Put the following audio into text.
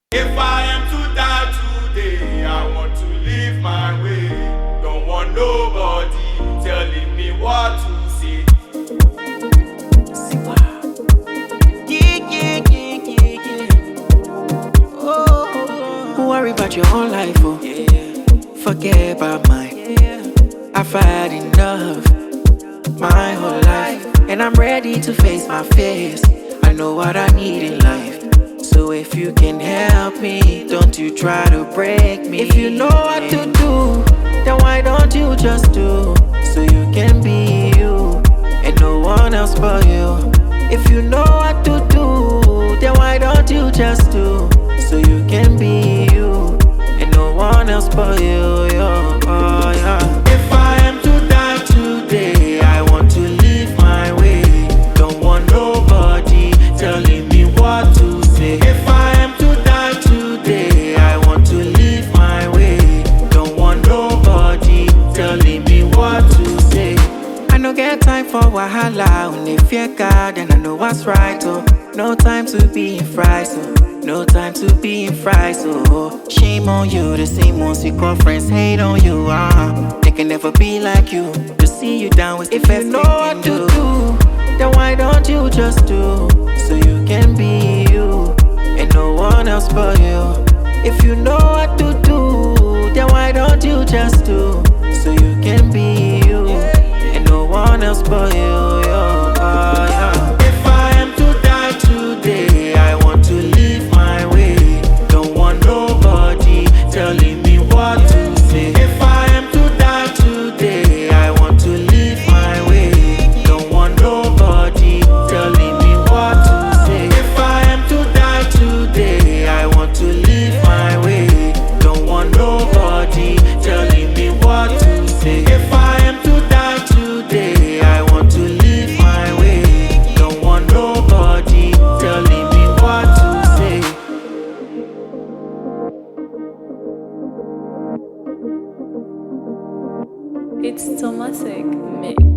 If I am to die today, I want to live my way. Don't want nobody telling me what to say. Worry about your own life, oh. Forget about mine. I've had enough my whole life, and I'm ready to face my fears. I know what I need in life. So if you can help me, don't you try to break me. If you know what to do, then why don't you just do? So you can be you, and no one else but you. If you know what to do, then why don't you just do? So you can be you, and no one else but you, yo, oh, yeah. If I am to die today, I want to live my way. Don't want nobody telling me what to say. If I am to die today, I want to live my way. Don't want nobody telling me what to say. I no get time for wahala. When they fear God, and I know what's right, oh. No time to be in fright, so no time to be in fright, so shame on you. The same ones you call friends hate on you, they can never be like you. To see you down with if you know what to do, then why don't you just do? So you can be you, and no one else but you. If you know what to do, then why don't you just do? So you can be you, and no one else but you, yo, oh, yeah. If I am to die today, I want to live my way. Don't want nobody telling me what to say. If I am to die today, I want to live my way. Don't want nobody telling me what to say. If I am to die today, I want to live my way. Don't want nobody telling me what to say. If I am to die today, I want to live my way. Don't want nobody telling me what to say. It's Tomatic Mix.